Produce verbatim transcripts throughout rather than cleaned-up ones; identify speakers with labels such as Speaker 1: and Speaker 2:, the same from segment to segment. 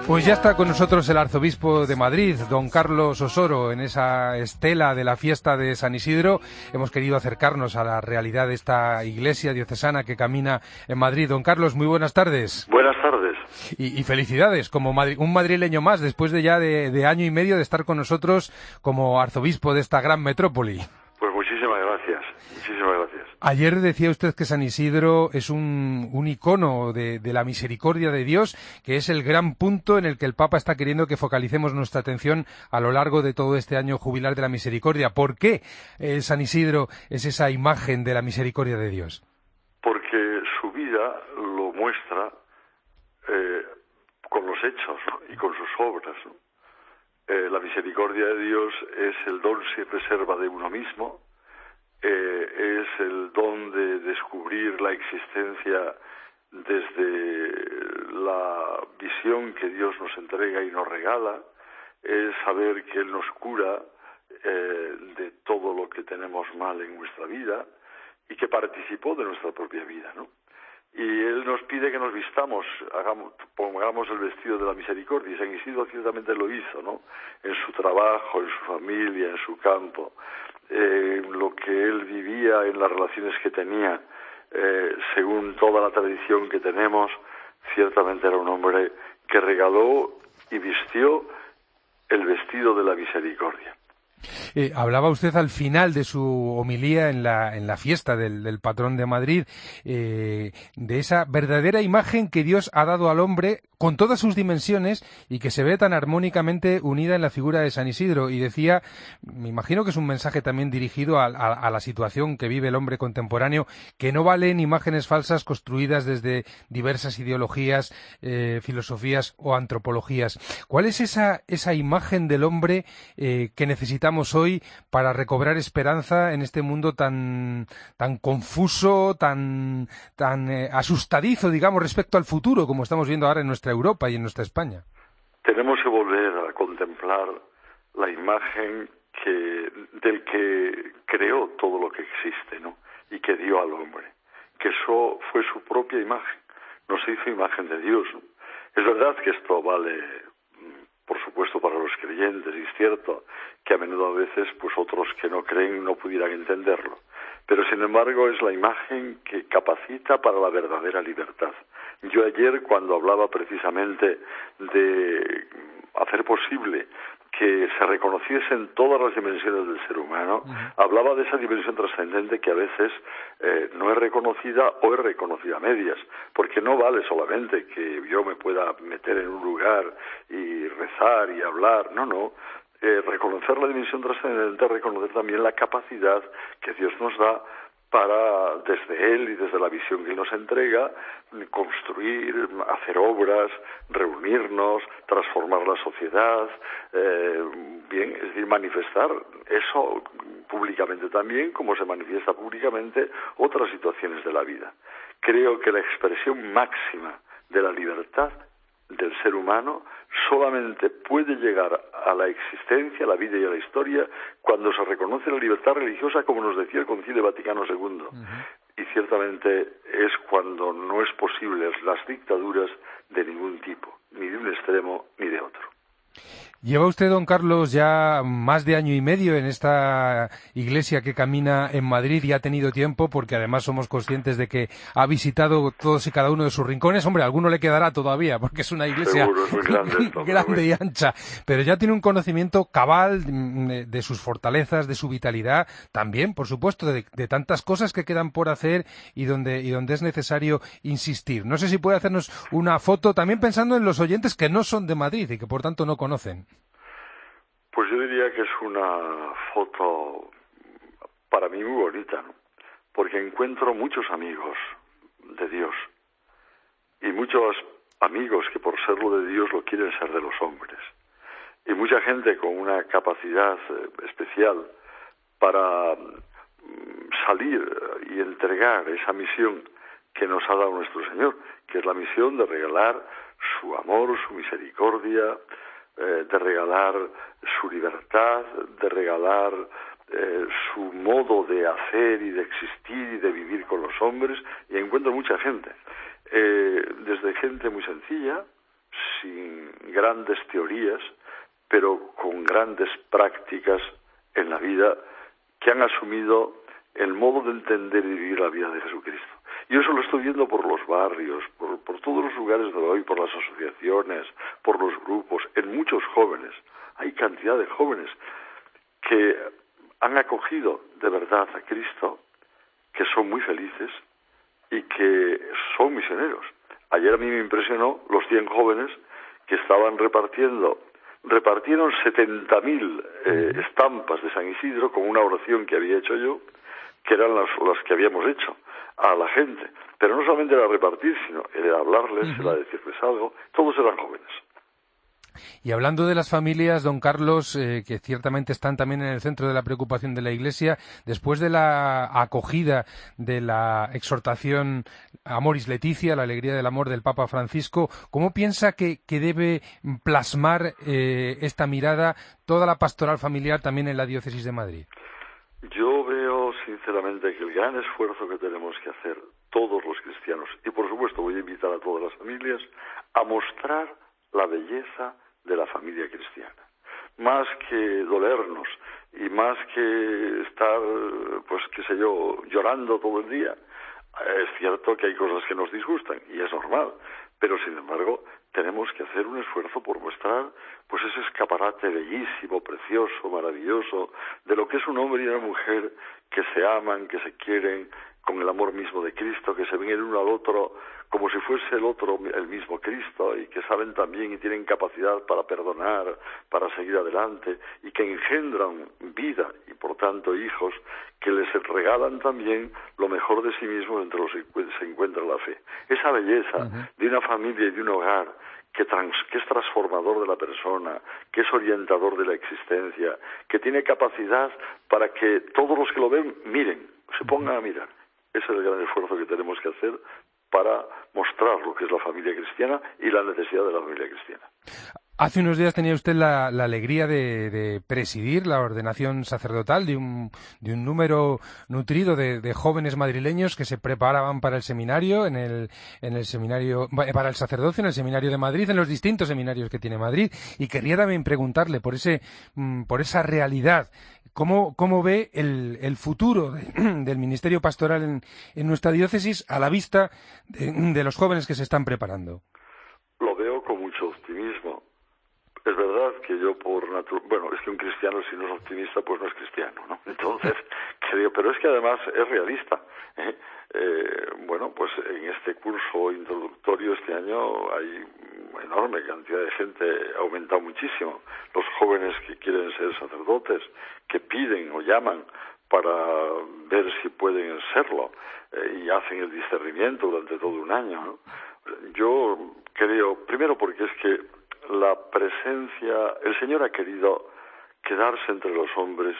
Speaker 1: Pues ya está con nosotros el arzobispo de Madrid, don Carlos Osoro, en esa estela de la fiesta de San Isidro. Hemos querido acercarnos a la realidad de esta iglesia diocesana que camina en Madrid. Don Carlos, muy buenas tardes.
Speaker 2: Buenas tardes.
Speaker 1: Y, y felicidades, como madri- un madrileño más, después de ya de, de año y medio de estar con nosotros como arzobispo de esta gran metrópoli.
Speaker 2: Pues muchísimas gracias, muchísimas gracias.
Speaker 1: Ayer decía usted que San Isidro es un, un icono de, de la misericordia de Dios, que es el gran punto en el que el Papa está queriendo que focalicemos nuestra atención a lo largo de todo este año jubilar de la misericordia. ¿Por qué eh, San Isidro es esa imagen de la misericordia de Dios?
Speaker 2: Porque su vida lo muestra eh, con los hechos, ¿no? Y con sus obras, ¿no? Eh, la misericordia de Dios es el don sin reserva de uno mismo. Eh, es el don de descubrir la existencia desde la visión que Dios nos entrega y nos regala, es saber que Él nos cura eh, de todo lo que tenemos mal en nuestra vida y que participó de nuestra propia vida, ¿no? Y Él nos pide que nos vistamos, hagamos, pongamos el vestido de la misericordia, y San Isidro ciertamente lo hizo, ¿no? En su trabajo, en su familia, en su campo, eh, en lo que Él vivía, en las relaciones que tenía, eh, según toda la tradición que tenemos, ciertamente era un hombre que regaló y vistió el vestido de la misericordia.
Speaker 1: Eh, hablaba usted al final de su homilía en la, en la fiesta del, del patrón de Madrid, eh, de esa verdadera imagen que Dios ha dado al hombre con todas sus dimensiones y que se ve tan armónicamente unida en la figura de San Isidro. Y decía, me imagino que es un mensaje también dirigido a, a, a la situación que vive el hombre contemporáneo, que no valen imágenes falsas construidas desde diversas ideologías, eh, filosofías o antropologías. ¿Cuál es esa, esa imagen del hombre eh, que necesitamos hoy para recobrar esperanza en este mundo tan tan confuso, tan tan eh, asustadizo, digamos, respecto al futuro, como estamos viendo ahora en nuestra Europa y en nuestra España?
Speaker 2: Tenemos que volver a contemplar la imagen que del que creó todo lo que existe, ¿no? Y que dio al hombre, que eso fue su propia imagen, no se hizo imagen de Dios, ¿no? Es verdad que esto vale, por supuesto, para los creyentes, y es cierto que a menudo a veces pues otros que no creen no pudieran entenderlo, pero sin embargo es la imagen que capacita para la verdadera libertad. Yo ayer, cuando hablaba precisamente de hacer posible que se reconociesen todas las dimensiones del ser humano, uh-huh. hablaba de esa dimensión trascendente que a veces eh, no es reconocida o es reconocida a medias, porque no vale solamente que yo me pueda meter en un lugar y rezar y hablar, no, no. Eh, reconocer la dimensión trascendente, reconocer también la capacidad que Dios nos da para, desde Él y desde la visión que Él nos entrega, construir, hacer obras, reunirnos, transformar la sociedad, eh, bien, es decir, manifestar eso públicamente también, como se manifiesta públicamente otras situaciones de la vida. Creo que la expresión máxima de la libertad del ser humano solamente puede llegar a la existencia, a la vida y a la historia cuando se reconoce la libertad religiosa, como nos decía el Concilio Vaticano segundo. Uh-huh. Y ciertamente es cuando no es posible las dictaduras de ningún tipo, ni de un extremo ni de otro.
Speaker 1: Lleva usted, don Carlos, ya más de año y medio en esta iglesia que camina en Madrid y ha tenido tiempo, porque además somos conscientes de que ha visitado todos y cada uno de sus rincones. Hombre, a alguno le quedará todavía, porque es una iglesia
Speaker 2: Seguro, es muy grande, esto,
Speaker 1: grande y ancha, pero ya tiene un conocimiento cabal de sus fortalezas, de su vitalidad, también, por supuesto, de, de tantas cosas que quedan por hacer y donde, y donde es necesario insistir. No sé si puede hacernos una foto, también pensando en los oyentes que no son de Madrid y que por tanto no conocen.
Speaker 2: Pues yo diría que es una foto para mí muy bonita, ¿no? Porque encuentro muchos amigos de Dios y muchos amigos que por serlo de Dios lo quieren ser de los hombres, y mucha gente con una capacidad especial para salir y entregar esa misión que nos ha dado nuestro Señor, que es la misión de regalar su amor, su misericordia, eh, de regalar su libertad, de regalar eh, su modo de hacer y de existir y de vivir con los hombres, y encuentro mucha gente, eh, desde gente muy sencilla, sin grandes teorías, pero con grandes prácticas en la vida que han asumido el modo de entender y vivir la vida de Jesucristo. Y eso lo estoy viendo por los barrios, por, por todos los lugares de hoy, por las asociaciones, por los grupos, en muchos jóvenes. Hay cantidad de jóvenes que han acogido de verdad a Cristo, que son muy felices y que son misioneros. Ayer a mí me impresionó los cien jóvenes que estaban repartiendo, repartieron setenta mil eh, estampas de San Isidro con una oración que había hecho yo, que eran las, las que habíamos hecho a la gente. Pero no solamente era repartir, sino era hablarles, uh-huh. era decirles algo. Todos eran jóvenes.
Speaker 1: Y hablando de las familias, don Carlos, eh, que ciertamente están también en el centro de la preocupación de la Iglesia, después de la acogida de la exhortación Amoris Laetitia, la alegría del amor del Papa Francisco, ¿cómo piensa que, que debe plasmar eh, esta mirada toda la pastoral familiar también en la Diócesis de Madrid?
Speaker 2: Yo veo sinceramente que el gran esfuerzo que tenemos que hacer todos los cristianos, y por supuesto voy a invitar a todas las familias, a mostrar la belleza de la familia cristiana. Más que dolernos y más que estar, pues qué sé yo, llorando todo el día. Es cierto que hay cosas que nos disgustan y es normal, pero sin embargo tenemos que hacer un esfuerzo por mostrar pues ese escaparate bellísimo, precioso, maravilloso, de lo que es un hombre y una mujer que se aman, que se quieren con el amor mismo de Cristo, que se ven el uno al otro como si fuese el otro el mismo Cristo, y que saben también y tienen capacidad para perdonar, para seguir adelante, y que engendran vida y por tanto hijos que les regalan también lo mejor de sí mismos entre los que se encuentra la fe. Esa belleza uh-huh. de una familia y de un hogar que, trans, que es transformador de la persona, que es orientador de la existencia, que tiene capacidad para que todos los que lo ven miren, se pongan a mirar. Ese es el gran esfuerzo que tenemos que hacer para mostrar lo que es la familia cristiana y la necesidad de la familia cristiana.
Speaker 1: Hace unos días tenía usted la, la alegría de, de presidir la ordenación sacerdotal de un, de un número nutrido de, de jóvenes madrileños que se preparaban para el seminario, en el, en el seminario, para el sacerdocio en el seminario de Madrid, en los distintos seminarios que tiene Madrid. Y quería también preguntarle por ese, por esa realidad. ¿Cómo, cómo ve el, el futuro de, del ministerio pastoral en, en nuestra diócesis a la vista de, de los jóvenes que se están preparando?
Speaker 2: Lo veo con mucho optimismo. Es verdad que yo por naturaleza, bueno, es que un cristiano si no es optimista pues no es cristiano, ¿no? Entonces, creo, pero es que además es realista. ¿eh? Eh, bueno, pues en este curso introductorio este año hay una enorme cantidad de gente, ha aumentado muchísimo. Los jóvenes que quieren ser sacerdotes, que piden o llaman para ver si pueden serlo, eh, y hacen el discernimiento durante todo un año, ¿no? Yo creo, primero porque es que la presencia, el Señor ha querido quedarse entre los hombres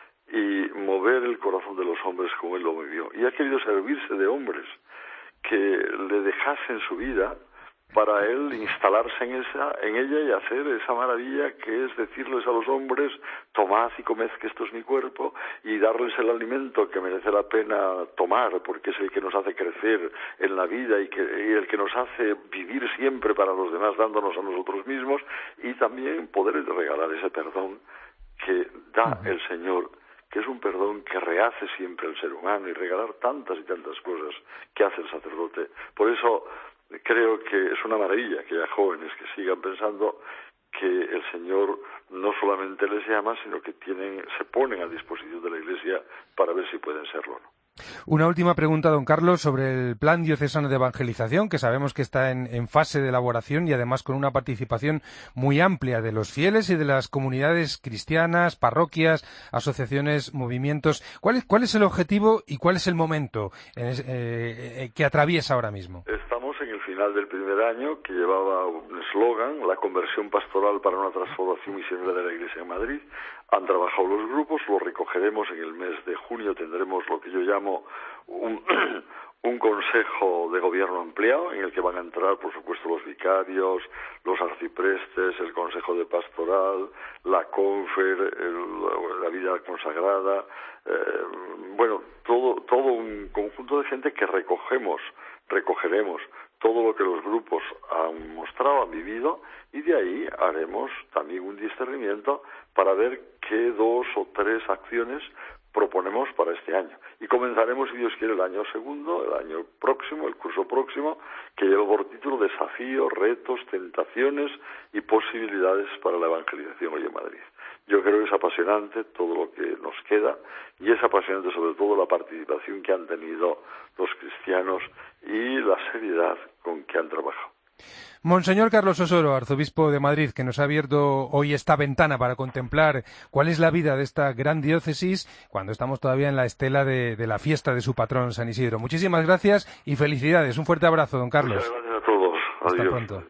Speaker 2: y mover el corazón de los hombres como Él lo vivió. Y ha querido servirse de hombres que le dejasen su vida para Él instalarse en esa, en ella y hacer esa maravilla que es decirles a los hombres: tomad y comed que esto es mi cuerpo, y darles el alimento que merece la pena tomar, porque es el que nos hace crecer en la vida y, que, y el que nos hace vivir siempre para los demás, dándonos a nosotros mismos, y también poder regalar ese perdón que da el Señor, que es un perdón que rehace siempre al ser humano, y regalar tantas y tantas cosas que hace el sacerdote. Por eso creo que es una maravilla que haya jóvenes que sigan pensando que el Señor no solamente les llama, sino que tienen, se ponen a disposición de la Iglesia para ver si pueden serlo o no.
Speaker 1: Una última pregunta, don Carlos, sobre el plan diocesano de evangelización, que sabemos que está en, en fase de elaboración y además con una participación muy amplia de los fieles y de las comunidades cristianas, parroquias, asociaciones, movimientos. ¿Cuál es, cuál es el objetivo y cuál es el momento eh, eh, que atraviesa ahora mismo?
Speaker 2: Estamos en el final del primer año, que llevaba un eslogan: la conversión pastoral para una transformación misionera de la Iglesia en Madrid. Han trabajado los grupos, lo recogeremos en el mes de junio, tendremos lo que yo llamo un, un consejo de gobierno ampliado, en el que van a entrar, por supuesto, los vicarios, los arciprestes, el consejo de pastoral, la confer, el, la vida consagrada, eh, bueno, todo, todo un conjunto de gente que recogemos, recogeremos todo lo que los grupos han mostrado, han vivido, y de ahí haremos también un discernimiento para ver qué dos o tres acciones proponemos para este año. Y comenzaremos, si Dios quiere, el año segundo, el año próximo, el curso próximo, que lleva por título Desafíos, retos, tentaciones y posibilidades para la evangelización hoy en Madrid. Yo creo que es apasionante todo lo que nos queda y es apasionante sobre todo la participación que han tenido los cristianos y la seriedad con que han trabajado.
Speaker 1: Monseñor Carlos Osoro, arzobispo de Madrid, que nos ha abierto hoy esta ventana para contemplar cuál es la vida de esta gran diócesis cuando estamos todavía en la estela de, de la fiesta de su patrón San Isidro. Muchísimas gracias y felicidades. Un fuerte abrazo, don Carlos.
Speaker 2: Muchas gracias a todos.
Speaker 1: Hasta
Speaker 2: Adiós.
Speaker 1: pronto.